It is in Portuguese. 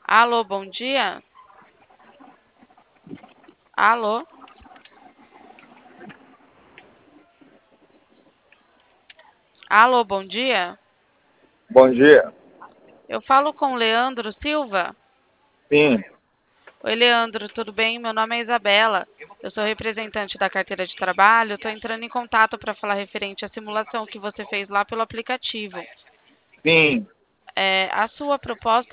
Alô, bom dia? Alô? Alô, bom dia? Bom dia. Eu falo com o Leandro Silva? Sim, Oi, Leandro, tudo bem? Meu nome é Isabela. Eu sou representante da carteira de trabalho. Estou entrando em contato para falar referente à simulação que você fez lá pelo aplicativo. sim. A sua proposta